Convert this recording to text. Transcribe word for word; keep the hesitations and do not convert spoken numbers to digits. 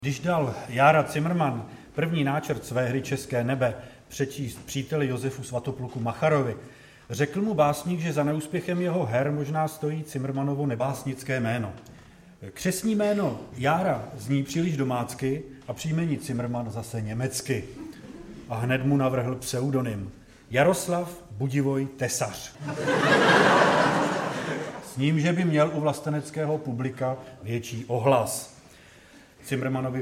Když dal Jára Cimrman první náčrt své hry České nebe přečíst příteli Josefu Svatopluku Macharovi, řekl mu básník, že za neúspěchem jeho her možná stojí Cimrmanovo nebásnické jméno. Křestní jméno Jára zní příliš domácky a příjmení Cimrman zase německy. A hned mu navrhl pseudonym Jaroslav Budivoj Tesař. S ním, že by měl u vlasteneckého publika větší ohlas. Cimrmanovi